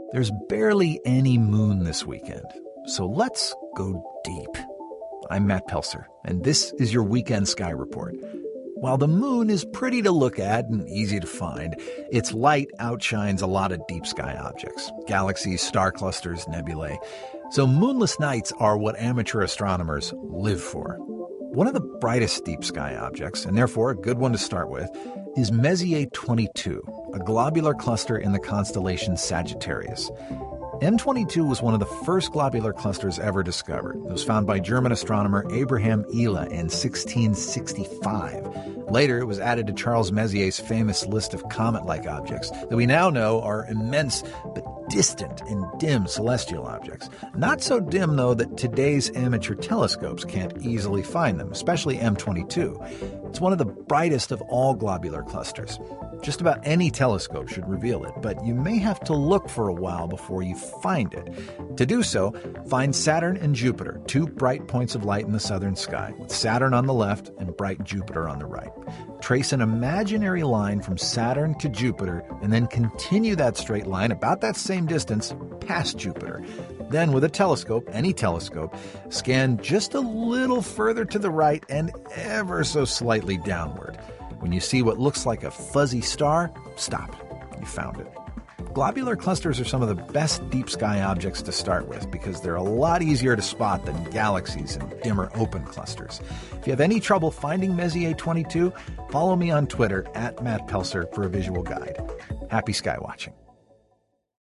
There's barely any moon this weekend, so let's go deep. I'm Matt Pelser, and this is your Weekend Sky Report. While the moon is pretty to look at and easy to find, its light outshines a lot of deep sky objects, galaxies, star clusters, nebulae. So moonless nights are what amateur astronomers live for. One of the brightest deep sky objects, and therefore a good one to start with, is Messier 22, a globular cluster in the constellation Sagittarius. M22 was one of the first globular clusters ever discovered. It was found by German astronomer Abraham Ehle in 1665. Later, it was added to Charles Messier's famous list of comet-like objects that we now know are immense but distant and dim celestial objects. Not so dim, though, that today's amateur telescopes can't easily find them, especially M22. It's one of the brightest of all globular clusters. Just about any telescope should reveal it, but you may have to look for a while before you find it. To do so, find Saturn and Jupiter, two bright points of light in the southern sky, with Saturn on the left and bright Jupiter on the right. Trace an imaginary line from Saturn to Jupiter, and then continue that straight line about that same distance past Jupiter. Then, with a telescope, any telescope, scan just a little further to the right and ever so slightly downward. When you see what looks like a fuzzy star, stop. You found it. Globular clusters are some of the best deep sky objects to start with because they're a lot easier to spot than galaxies and dimmer open clusters. If you have any trouble finding Messier 22, follow me on Twitter @Matt Pelser for a visual guide. Happy sky watching.